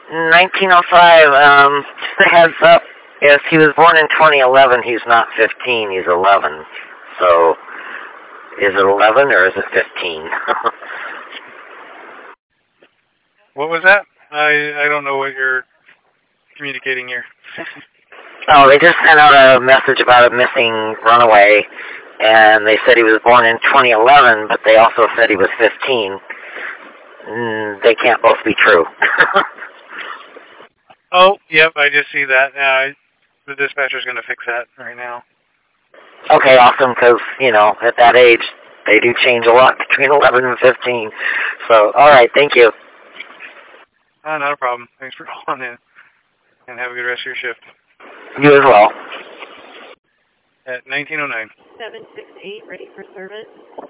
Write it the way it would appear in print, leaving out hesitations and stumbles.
1905, just a heads up, if he was born in 2011, he's not 15, he's 11. So, is it 11 or is it 15? What was that? I don't know what you're communicating here. Oh, they just sent out a message about a missing runaway, and they said he was born in 2011, but they also said he was 15. They can't both be true. Oh, yep, I just see that. The dispatcher's going to fix that right now. Okay, awesome, because, at that age, they do change a lot between 11 and 15. So, alright, thank you. Not a problem. Thanks for calling in, and have a good rest of your shift. You as well. At 1909. 768, ready for service.